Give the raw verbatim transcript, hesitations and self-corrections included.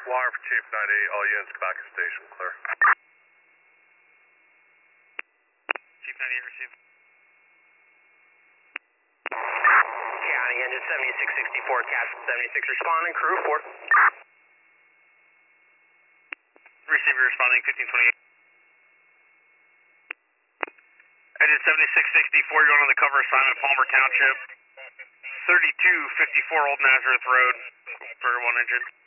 Wire for Chief ninety-eight, all units back at station, clear. Chief ninety-eight received. County, engine seventy-six sixty-four, Cash seventy-six responding, crew report. Receiver responding, fifteen twenty-eight. Engine seventy-six sixty-four, you're going on the cover assignment, Palmer Township. thirty-two fifty-four Old Nazareth Road for one engine.